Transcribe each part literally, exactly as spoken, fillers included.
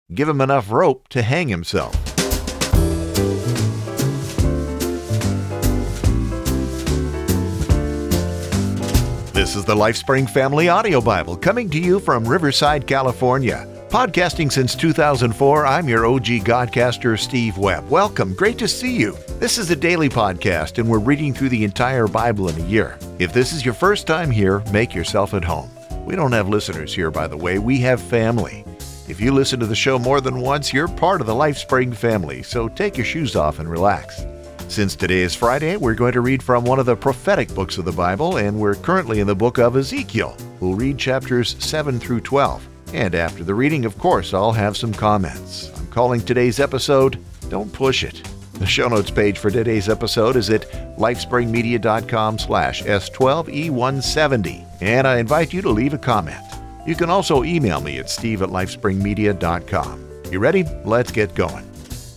Give him enough rope to hang himself. This is the LifeSpring Family Audio Bible coming to you from Riverside, California. Podcasting since two thousand four, I'm your O G Godcaster, Steve Webb. Welcome. Great to see you. This is a daily podcast, and we're reading through the entire Bible in a year. If this is your first time here, make yourself at home. We don't have listeners here, by the way. We have family. If you listen to the show more than once, you're part of the LifeSpring family, so take your shoes off and relax. Since today is Friday, we're going to read from one of the prophetic books of the Bible, and we're currently in the book of Ezekiel. We'll read chapters seven through twelve. And after the reading, of course, I'll have some comments. I'm calling today's episode, Don't Push It. The show notes page for today's episode is at lifespringmedia.com slash S12E170. And I invite you to leave a comment. You can also email me at steve at lifespringmedia dot com. You ready? Let's get going.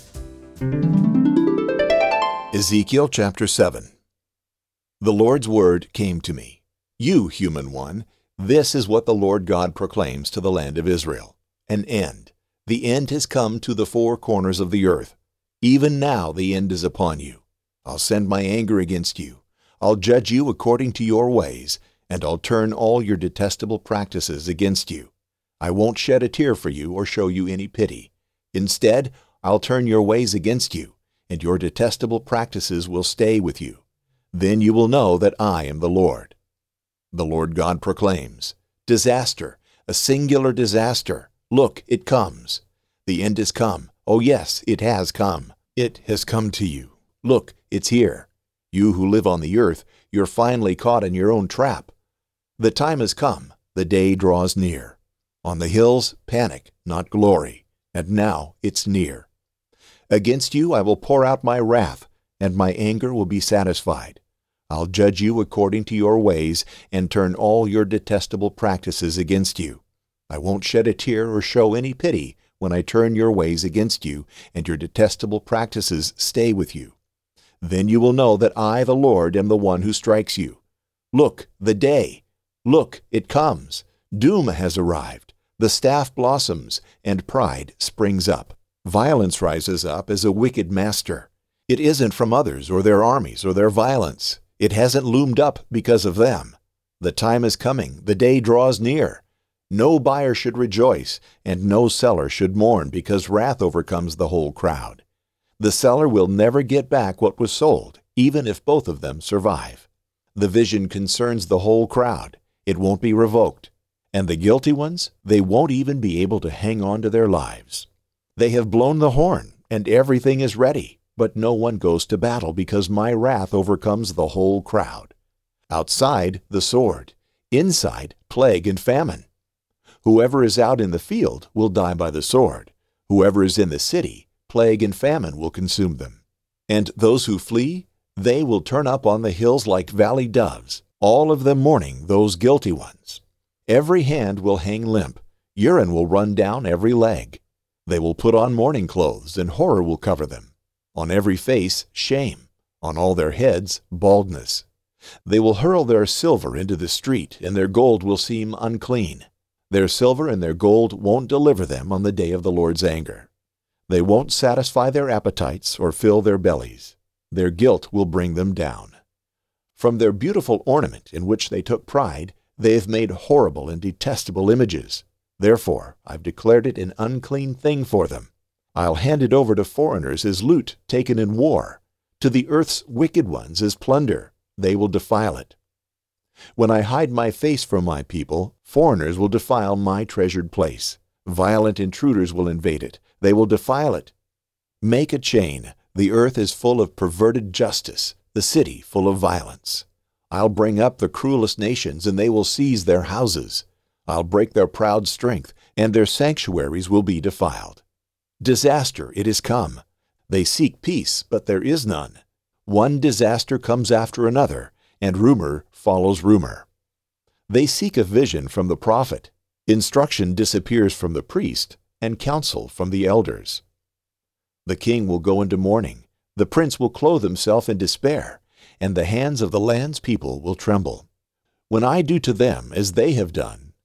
Ezekiel chapter seven. The Lord's word came to me. You, human one, this is what the Lord God proclaims to the land of Israel. An end. The end has come to the four corners of the earth. Even now the end is upon you. I'll send my anger against you. I'll judge you according to your ways, and I'll turn all your detestable practices against you. I won't shed a tear for you or show you any pity. Instead, I'll turn your ways against you, and your detestable practices will stay with you. Then you will know that I am the Lord. The Lord God proclaims, disaster, a singular disaster. Look, it comes. The end has come. Oh yes, it has come. It has come to you. Look, it's here. You who live on the earth, you're finally caught in your own trap. The time has come. The day draws near. On the hills, panic, not glory. And now it's near. Against you I will pour out my wrath, and my anger will be satisfied. I'll judge you according to your ways and turn all your detestable practices against you. I won't shed a tear or show any pity when I turn your ways against you and your detestable practices stay with you. Then you will know that I, the Lord, am the one who strikes you. Look, the day. Look, it comes. Doom has arrived. The staff blossoms, and pride springs up. Violence rises up as a wicked master. It isn't from others or their armies or their violence. It hasn't loomed up because of them. The time is coming. The day draws near. No buyer should rejoice, and no seller should mourn, because wrath overcomes the whole crowd. The seller will never get back what was sold, even if both of them survive. The vision concerns the whole crowd. It won't be revoked. And the guilty ones, they won't even be able to hang on to their lives. They have blown the horn, and everything is ready. But no one goes to battle because my wrath overcomes the whole crowd. Outside, the sword. Inside, plague and famine. Whoever is out in the field will die by the sword. Whoever is in the city, plague and famine will consume them. And those who flee, they will turn up on the hills like valley doves, all of them mourning those guilty ones. Every hand will hang limp. Urine will run down every leg. They will put on mourning clothes, and horror will cover them. On every face, shame. On all their heads, baldness. They will hurl their silver into the street, and their gold will seem unclean. Their silver and their gold won't deliver them on the day of the Lord's anger. They won't satisfy their appetites or fill their bellies. Their guilt will bring them down. From their beautiful ornament in which they took pride, they have made horrible and detestable images. Therefore, I've declared it an unclean thing for them. I'll hand it over to foreigners as loot taken in war, to the earth's wicked ones as plunder. They will defile it. When I hide my face from my people, foreigners will defile my treasured place. Violent intruders will invade it. They will defile it. Make a chain. The earth is full of perverted justice, the city full of violence. I'll bring up the cruelest nations, and they will seize their houses. I'll break their proud strength, and their sanctuaries will be defiled. Disaster, it has come. They seek peace, but there is none. One disaster comes after another, and rumor follows rumor. They seek a vision from the prophet. Instruction disappears from the priest, and counsel from the elders. The king will go into mourning. The prince will clothe himself in despair, and the hands of the land's people will tremble. When I do to them as they have done,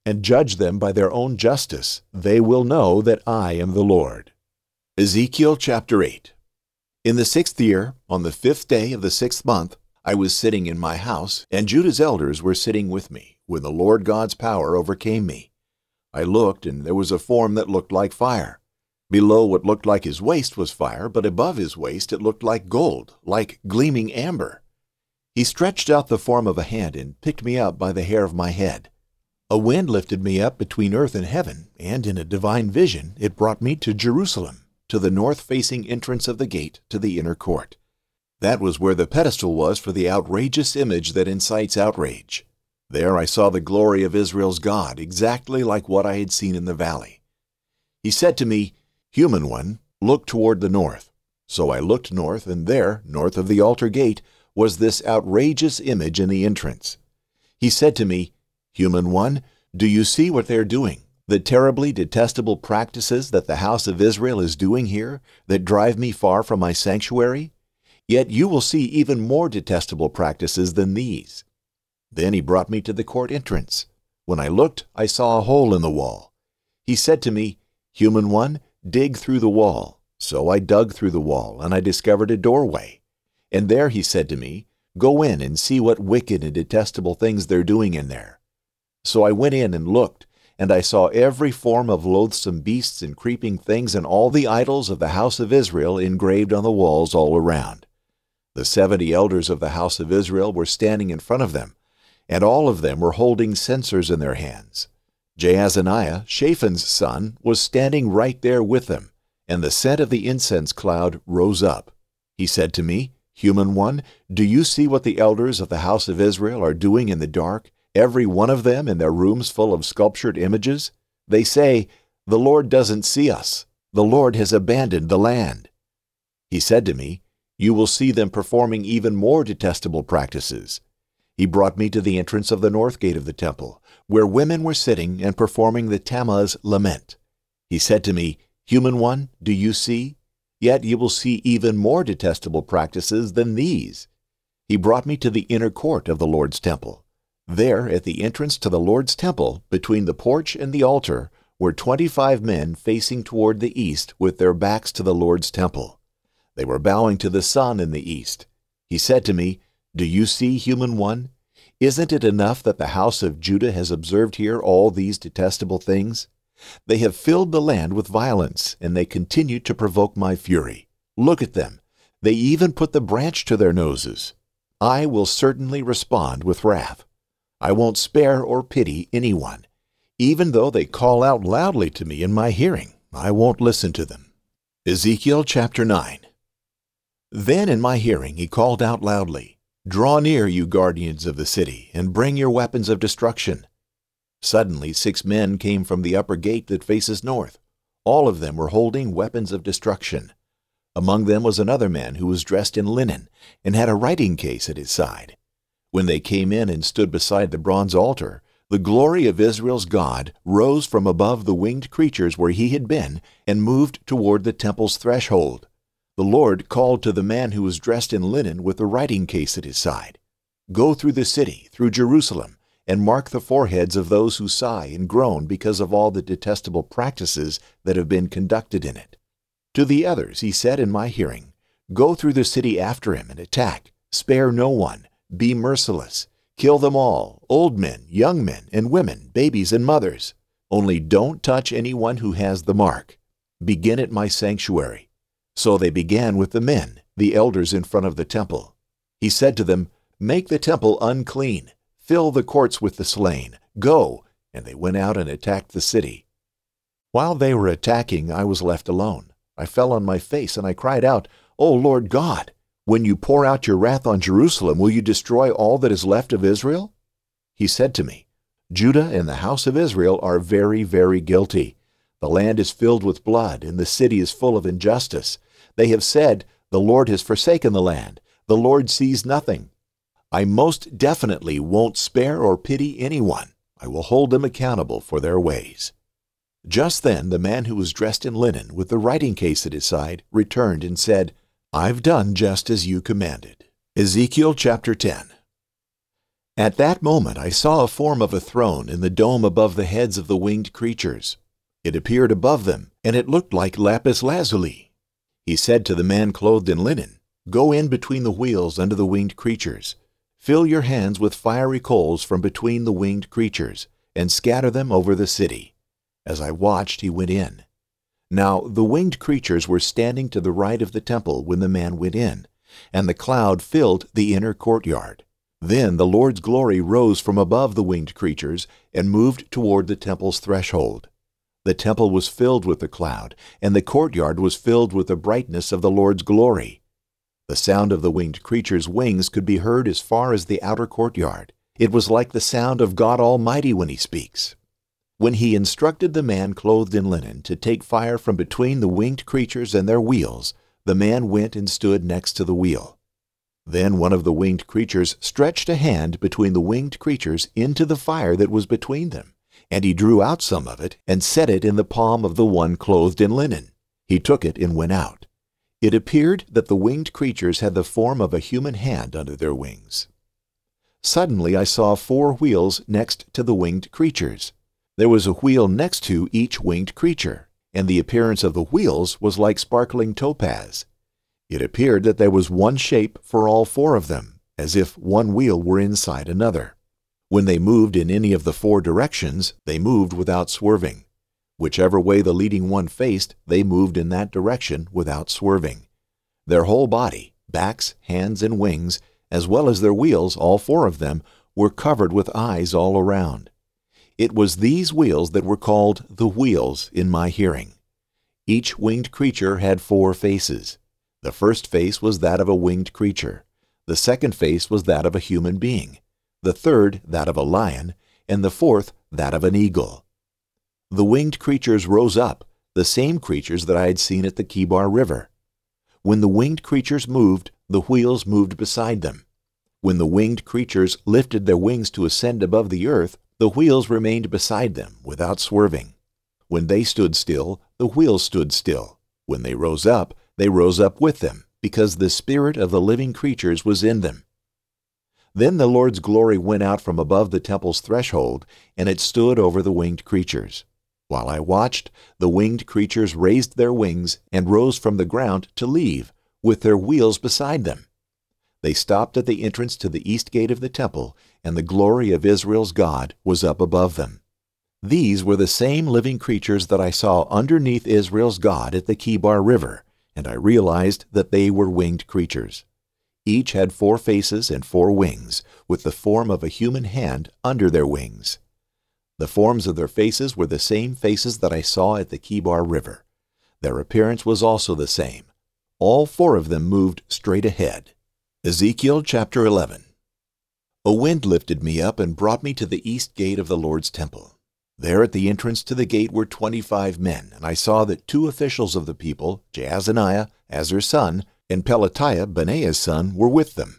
and judge them by their own justice. They will know that I am the Lord. Ezekiel chapter eight. In the sixth year, on the fifth day of the sixth month, I was sitting in my house, and Judah's elders were sitting with me, when the Lord God's power overcame me. I looked, and there was a form that looked like fire. Below what looked like his waist was fire, but above his waist it looked like gold, like gleaming amber. He stretched out the form of a hand and picked me up by the hair of my head. A wind lifted me up between earth and heaven, and in a divine vision it brought me to Jerusalem, to the north-facing entrance of the gate to the inner court. That was where the pedestal was for the outrageous image that incites outrage. There I saw the glory of Israel's God, exactly like what I had seen in the valley. He said to me, "Human one, look toward the north." So I looked north, and there, north of the altar gate, was this outrageous image in the entrance. He said to me, "Human one, do you see what they are doing? The terribly detestable practices that the house of Israel is doing here, that drive me far from my sanctuary? Yet you will see even more detestable practices than these." Then he brought me to the court entrance. When I looked, I saw a hole in the wall. He said to me, "Human one, dig through the wall." So I dug through the wall, and I discovered a doorway. And there he said to me, "Go in and see what wicked and detestable things they're doing in there." So I went in and looked, and I saw every form of loathsome beasts and creeping things and all the idols of the house of Israel engraved on the walls all around. The seventy elders of the house of Israel were standing in front of them, and all of them were holding censers in their hands. Jaazaniah, Shaphan's son, was standing right there with them, and the scent of the incense cloud rose up. He said to me, "Human one, do you see what the elders of the house of Israel are doing in the dark, every one of them in their rooms full of sculptured images? They say, 'The Lord doesn't see us. The Lord has abandoned the land.'" He said to me, "You will see them performing even more detestable practices." He brought me to the entrance of the north gate of the temple, where women were sitting and performing the Tammuz lament. He said to me, "Human one, do you see? Yet you will see even more detestable practices than these." He brought me to the inner court of the Lord's temple. There, at the entrance to the Lord's temple, between the porch and the altar, were twenty-five men facing toward the east with their backs to the Lord's temple. They were bowing to the sun in the east. He said to me, "Do you see, human one? Isn't it enough that the house of Judah has observed here all these detestable things? They have filled the land with violence, and they continue to provoke my fury. Look at them. They even put the branch to their noses. I will certainly respond with wrath. I won't spare or pity anyone. Even though they call out loudly to me in my hearing, I won't listen to them." Ezekiel chapter nine. Then in my hearing he called out loudly, "Draw near, you guardians of the city, and bring your weapons of destruction." Suddenly six men came from the upper gate that faces north. All of them were holding weapons of destruction. Among them was another man who was dressed in linen and had a writing case at his side. When they came in and stood beside the bronze altar, the glory of Israel's God rose from above the winged creatures where he had been and moved toward the temple's threshold. The Lord called to the man who was dressed in linen with the writing case at his side, "Go through the city, through Jerusalem, and mark the foreheads of those who sigh and groan because of all the detestable practices that have been conducted in it." To the others he said in my hearing, "Go through the city after him and attack. Spare no one. Be merciless. Kill them all, old men, young men, and women, babies and mothers. Only don't touch anyone who has the mark. Begin at my sanctuary." So they began with the men, the elders in front of the temple. He said to them, "Make the temple unclean. Fill the courts with the slain. Go." And they went out and attacked the city. While they were attacking, I was left alone. I fell on my face and I cried out, "O Lord God, when you pour out your wrath on Jerusalem, will you destroy all that is left of Israel?" He said to me, "Judah and the house of Israel are very, very guilty. The land is filled with blood, and the city is full of injustice. They have said, 'The Lord has forsaken the land. The Lord sees nothing.' I most definitely won't spare or pity anyone. I will hold them accountable for their ways." Just then the man who was dressed in linen with the writing case at his side returned and said, "I've done just as you commanded." Ezekiel chapter ten. At that moment I saw a form of a throne in the dome above the heads of the winged creatures. It appeared above them, and it looked like lapis lazuli. He said to the man clothed in linen, "Go in between the wheels under the winged creatures. Fill your hands with fiery coals from between the winged creatures, and scatter them over the city." As I watched, he went in. Now the winged creatures were standing to the right of the temple when the man went in, and the cloud filled the inner courtyard. Then the Lord's glory rose from above the winged creatures and moved toward the temple's threshold. The temple was filled with the cloud, and the courtyard was filled with the brightness of the Lord's glory. The sound of the winged creature's wings could be heard as far as the outer courtyard. It was like the sound of God Almighty when He speaks. When He instructed the man clothed in linen to take fire from between the winged creatures and their wheels, the man went and stood next to the wheel. Then one of the winged creatures stretched a hand between the winged creatures into the fire that was between them, and he drew out some of it and set it in the palm of the one clothed in linen. He took it and went out. It appeared that the winged creatures had the form of a human hand under their wings. Suddenly I saw four wheels next to the winged creatures. There was a wheel next to each winged creature, and the appearance of the wheels was like sparkling topaz. It appeared that there was one shape for all four of them, as if one wheel were inside another. When they moved in any of the four directions, they moved without swerving. Whichever way the leading one faced, they moved in that direction without swerving. Their whole body, backs, hands, and wings, as well as their wheels, all four of them, were covered with eyes all around. It was these wheels that were called the wheels in my hearing. Each winged creature had four faces. The first face was that of a winged creature. The second face was that of a human being. The third that of a lion, and the fourth that of an eagle. The winged creatures rose up, the same creatures that I had seen at the Kebar River. When the winged creatures moved, the wheels moved beside them. When the winged creatures lifted their wings to ascend above the earth, the wheels remained beside them without swerving. When they stood still, the wheels stood still. When they rose up, they rose up with them, because the spirit of the living creatures was in them. Then the Lord's glory went out from above the temple's threshold, and it stood over the winged creatures. While I watched, the winged creatures raised their wings and rose from the ground to leave, with their wheels beside them. They stopped at the entrance to the east gate of the temple, and the glory of Israel's God was up above them. These were the same living creatures that I saw underneath Israel's God at the Kebar River, and I realized that they were winged creatures. Each had four faces and four wings, with the form of a human hand under their wings. The forms of their faces were the same faces that I saw at the Kebar River. Their appearance was also the same. All four of them moved straight ahead. Ezekiel chapter eleven. A wind lifted me up and brought me to the east gate of the Lord's temple. There at the entrance to the gate were twenty-five men, and I saw that two officials of the people, Jaazaniah, Azur's son, and Pelatiah, Benaiah's son, were with them.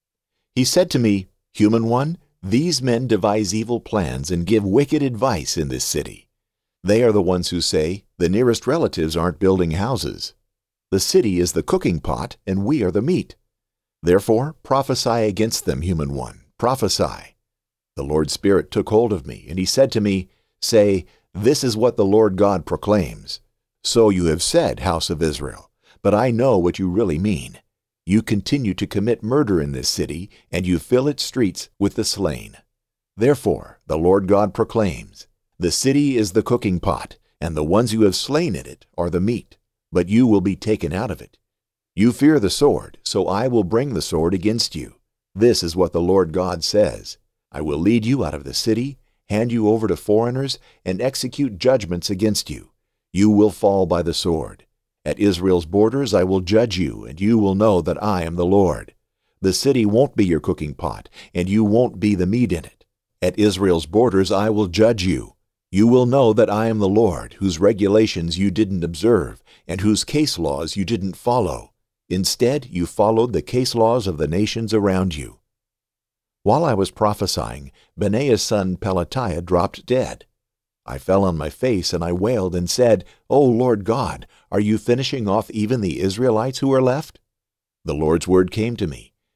He said to me, "Human one, these men devise evil plans and give wicked advice in this city. They are the ones who say, 'The nearest relatives aren't building houses. The city is the cooking pot, and we are the meat.' Therefore prophesy against them, human one, prophesy." The Lord's Spirit took hold of me, and He said to me, "Say, 'This is what the Lord God proclaims. So you have said, house of Israel, but I know what you really mean. You continue to commit murder in this city, and you fill its streets with the slain. Therefore, the Lord God proclaims, the city is the cooking pot, and the ones you have slain in it are the meat, but you will be taken out of it. You fear the sword, so I will bring the sword against you. This is what the Lord God says. I will lead you out of the city, hand you over to foreigners, and execute judgments against you. You will fall by the sword. At Israel's borders I will judge you, and you will know that I am the Lord. The city won't be your cooking pot, and you won't be the meat in it. At Israel's borders I will judge you. You will know that I am the Lord, whose regulations you didn't observe, and whose case laws you didn't follow. Instead, you followed the case laws of the nations around you." While I was prophesying, Benaiah's son Pelatiah dropped dead. I fell on my face and I wailed and said, "O Lord God, are you finishing off even the Israelites who are left?" The Lord's word came to me,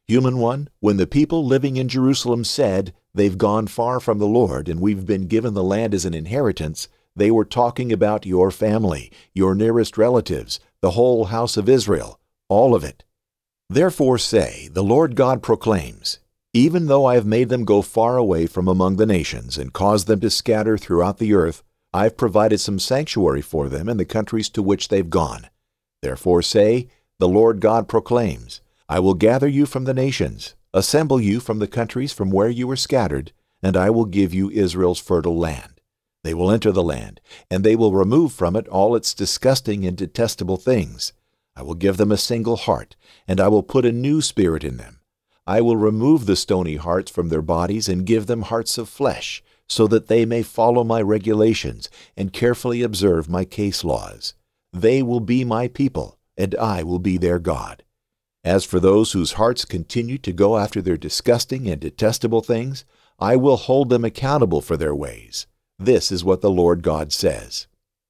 Human one, when the people living in Jerusalem said, "They've gone far from the Lord, and we've been given the land as an inheritance," they were talking about your family, your nearest relatives, the whole house of Israel, all of it. Therefore say, the Lord God proclaims, even though I have made them go far away from among the nations and caused them to scatter throughout the earth, I've provided some sanctuary for them in the countries to which they've gone. Therefore say, the Lord God proclaims, I will gather you from the nations, assemble you from the countries from where you were scattered, and I will give you Israel's fertile land. They will enter the land, and they will remove from it all its disgusting and detestable things. I will give them a single heart, and I will put a new spirit in them. I will remove the stony hearts from their bodies and give them hearts of flesh, so that they may follow my regulations and carefully observe my case laws. They will be my people, and I will be their God. As for those whose hearts continue to go after their disgusting and detestable things, I will hold them accountable for their ways. This is what the Lord God says.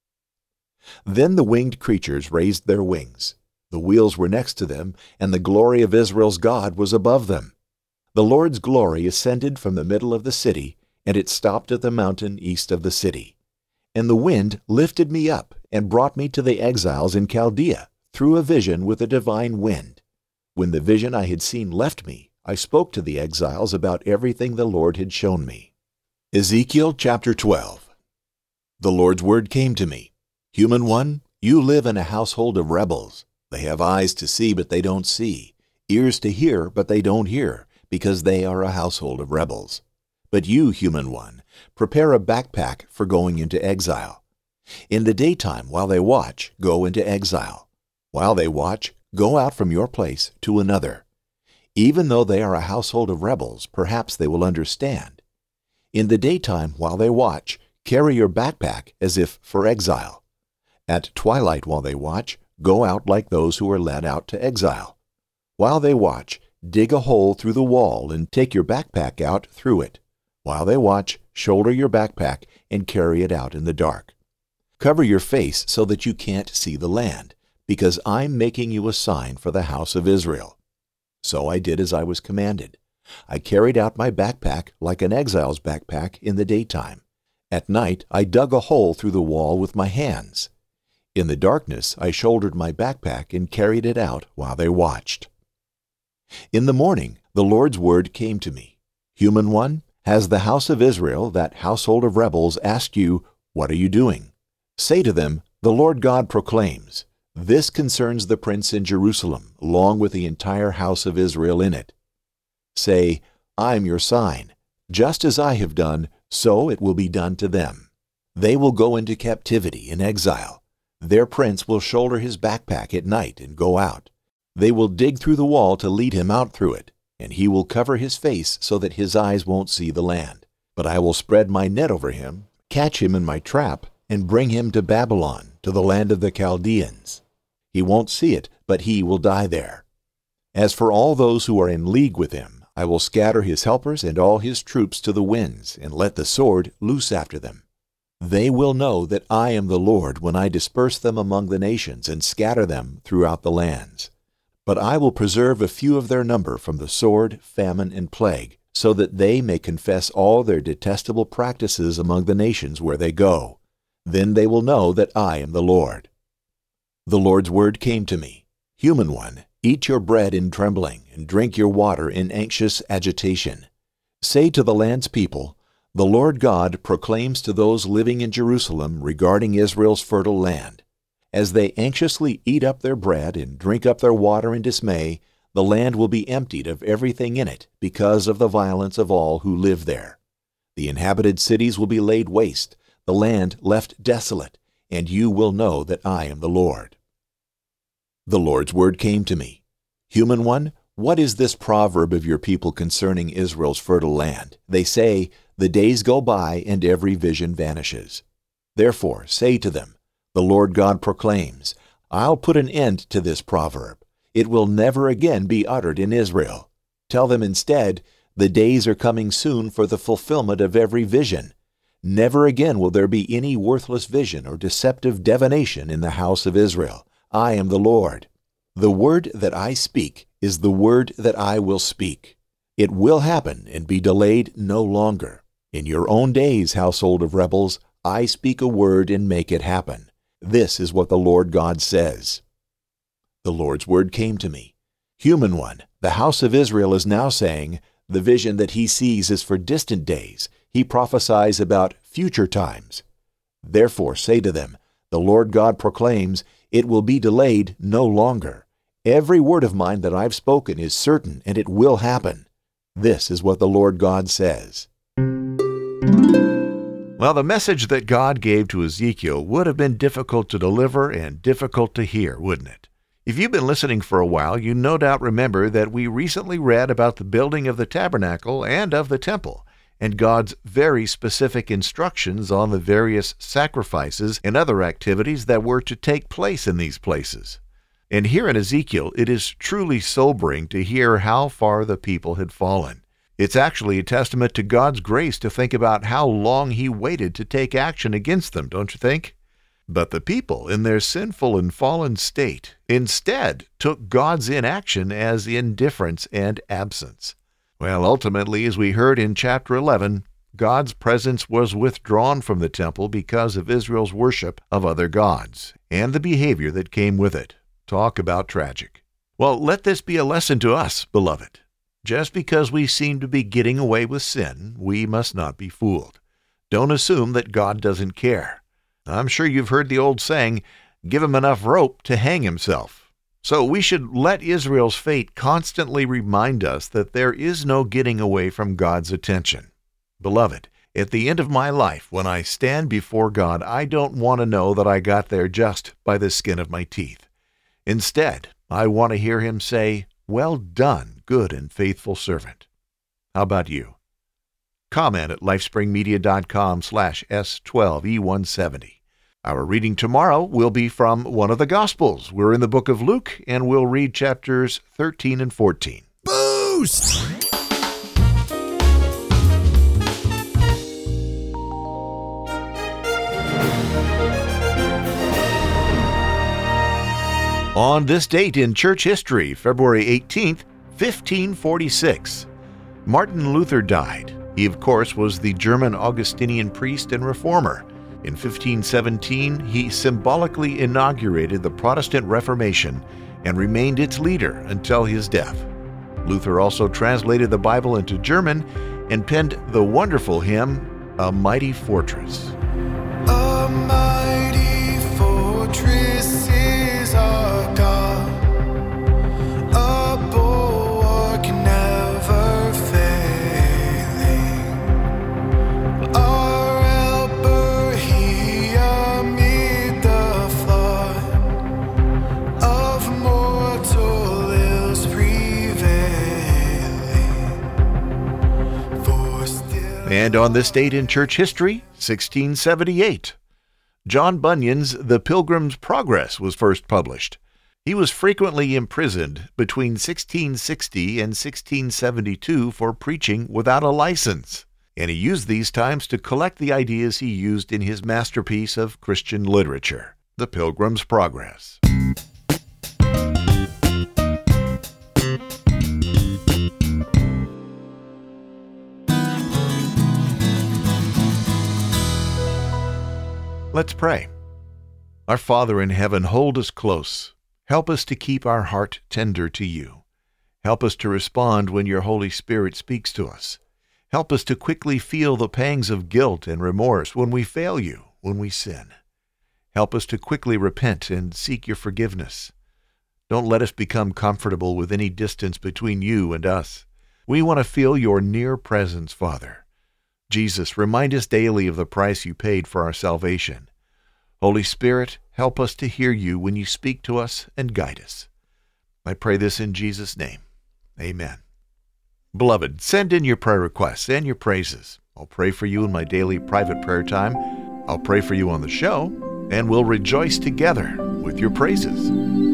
Then the winged creatures raised their wings. The wheels were next to them, and the glory of Israel's God was above them. The Lord's glory ascended from the middle of the city, and it stopped at the mountain east of the city. And the wind lifted me up and brought me to the exiles in Chaldea through a vision with a divine wind. When the vision I had seen left me, I spoke to the exiles about everything the Lord had shown me. Ezekiel chapter twelve. The Lord's word came to me. Human one, you live in a household of rebels. They have eyes to see, but they don't see, ears to hear, but they don't hear, because they are a household of rebels. But you, human one, prepare a backpack for going into exile. In the daytime, while they watch, go into exile. While they watch, go out from your place to another. Even though they are a household of rebels, perhaps they will understand. In the daytime, while they watch, carry your backpack as if for exile. At twilight, while they watch, go out like those who are led out to exile. While they watch, dig a hole through the wall and take your backpack out through it. While they watch, shoulder your backpack and carry it out in the dark. Cover your face so that you can't see the land, because I'm making you a sign for the house of Israel. So I did as I was commanded. I carried out my backpack like an exile's backpack in the daytime. At night I dug a hole through the wall with my hands. In the darkness I shouldered my backpack and carried it out while they watched. In the morning the Lord's word came to me. Human one, has the house of Israel, that household of rebels, asked you, what are you doing? Say to them, the Lord God proclaims, this concerns the prince in Jerusalem, along with the entire house of Israel in it. Say, I'm your sign. Just as I have done, so it will be done to them. They will go into captivity in exile. Their prince will shoulder his backpack at night and go out. They will dig through the wall to lead him out through it, and he will cover his face so that his eyes won't see the land. But I will spread my net over him, catch him in my trap, and bring him to Babylon, to the land of the Chaldeans. He won't see it, but he will die there. As for all those who are in league with him, I will scatter his helpers and all his troops to the winds, and let the sword loose after them. They will know that I am the Lord when I disperse them among the nations and scatter them throughout the lands. But I will preserve a few of their number from the sword, famine, and plague, so that they may confess all their detestable practices among the nations where they go. Then they will know that I am the Lord. The Lord's word came to me. Human one, eat your bread in trembling, and drink your water in anxious agitation. Say to the land's people, the Lord God proclaims to those living in Jerusalem regarding Israel's fertile land. As they anxiously eat up their bread and drink up their water in dismay, the land will be emptied of everything in it because of the violence of all who live there. The inhabited cities will be laid waste, the land left desolate, and you will know that I am the Lord. The Lord's word came to me. Human one, what is this proverb of your people concerning Israel's fertile land? They say, the days go by and every vision vanishes. Therefore say to them, the Lord God proclaims, I'll put an end to this proverb. It will never again be uttered in Israel. Tell them instead, the days are coming soon for the fulfillment of every vision. Never again will there be any worthless vision or deceptive divination in the house of Israel. I am the Lord. The word that I speak is the word that I will speak. It will happen and be delayed no longer. In your own days, household of rebels, I speak a word and make it happen. This is what the Lord God says. The Lord's word came to me. Human one, the house of Israel is now saying, the vision that he sees is for distant days. He prophesies about future times. Therefore say to them, the Lord God proclaims, it will be delayed no longer. Every word of mine that I've spoken is certain, and it will happen. This is what the Lord God says. Well, the message that God gave to Ezekiel would have been difficult to deliver and difficult to hear, wouldn't it? If you've been listening for a while, you no doubt remember that we recently read about the building of the tabernacle and of the temple, and God's very specific instructions on the various sacrifices and other activities that were to take place in these places. And here in Ezekiel, it is truly sobering to hear how far the people had fallen. It's actually a testament to God's grace to think about how long He waited to take action against them, don't you think? But the people, in their sinful and fallen state, instead took God's inaction as indifference and absence. Well, ultimately, as we heard in chapter eleven, God's presence was withdrawn from the temple because of Israel's worship of other gods and the behavior that came with it. Talk about tragic. Well, let this be a lesson to us, beloved. Just because we seem to be getting away with sin, we must not be fooled. Don't assume that God doesn't care. I'm sure you've heard the old saying, give him enough rope to hang himself. So we should let Israel's fate constantly remind us that there is no getting away from God's attention. Beloved, at the end of my life, when I stand before God, I don't want to know that I got there just by the skin of my teeth. Instead, I want to hear him say, well done, good and faithful servant. How about you? Comment at lifespringmedia.com slash S12E170. Our reading tomorrow will be from one of the Gospels. We're in the book of Luke, and we'll read chapters thirteen and fourteen. Boost! On this date in church history, February eighteenth, fifteen forty-six, Martin Luther died. He, of course, was the German Augustinian priest and reformer. In fifteen seventeen, he symbolically inaugurated the Protestant Reformation and remained its leader until his death. Luther also translated the Bible into German and penned the wonderful hymn, A Mighty Fortress. A mighty fortress is our God, a bulwark never failing, our helper He amid the flood of mortal ills prevailing. For still And on this date in church history, sixteen seventy-eight, John Bunyan's The Pilgrim's Progress was first published. He was frequently imprisoned between sixteen sixty and sixteen seventy-two for preaching without a license, and he used these times to collect the ideas he used in his masterpiece of Christian literature, The Pilgrim's Progress. Let's pray. Our Father in heaven, hold us close. Help us to keep our heart tender to you. Help us to respond when your Holy Spirit speaks to us. Help us to quickly feel the pangs of guilt and remorse when we fail you, when we sin. Help us to quickly repent and seek your forgiveness. Don't let us become comfortable with any distance between you and us. We want to feel your near presence, Father. Jesus, remind us daily of the price you paid for our salvation. Holy Spirit, help us to hear you when you speak to us and guide us. I pray this in Jesus' name. Amen. Beloved, send in your prayer requests and your praises. I'll pray for you in my daily private prayer time. I'll pray for you on the show, and we'll rejoice together with your praises.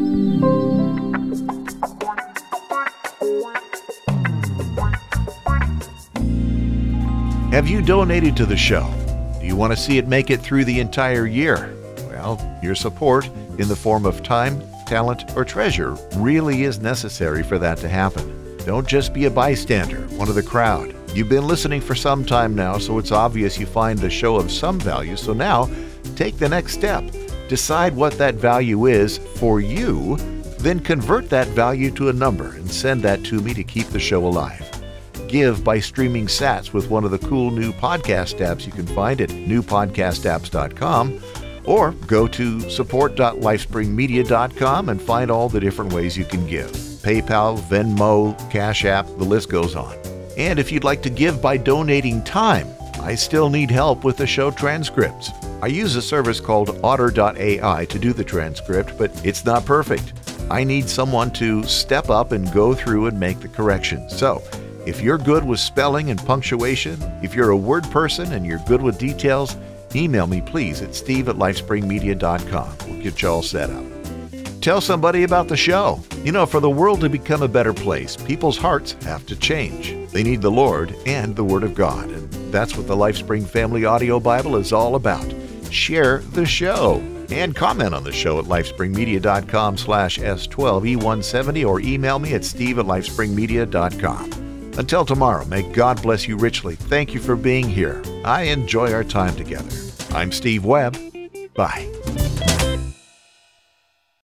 Have you donated to the show? Do you want to see it make it through the entire year? Well, your support in the form of time, talent, or treasure really is necessary for that to happen. Don't just be a bystander, one of the crowd. You've been listening for some time now, so it's obvious you find the show of some value. So now, take the next step. Decide what that value is for you, then convert that value to a number and send that to me to keep the show alive. Give by streaming sats with one of the cool new podcast apps you can find at new podcast apps dot com, or go to support dot lifespring media dot com and find all the different ways you can give. PayPal, Venmo, Cash App, the list goes on. And if you'd like to give by donating time, I still need help with the show transcripts. I use a service called otter dot A I to do the transcript, but it's not perfect. I need someone to step up and go through and make the corrections. So, if you're good with spelling and punctuation, if you're a word person and you're good with details, email me please at steve at lifespring media dot com. We'll get you all set up. Tell somebody about the show. You know, for the world to become a better place, people's hearts have to change. They need the Lord and the Word of God, and that's what the LifeSpring Family Audio Bible is all about. Share the show and comment on the show at lifespring media dot com slash S twelve E one seventy or email me at steve at lifespring media dot com. Until tomorrow, may God bless you richly. Thank you for being here. I enjoy our time together. I'm Steve Webb. Bye.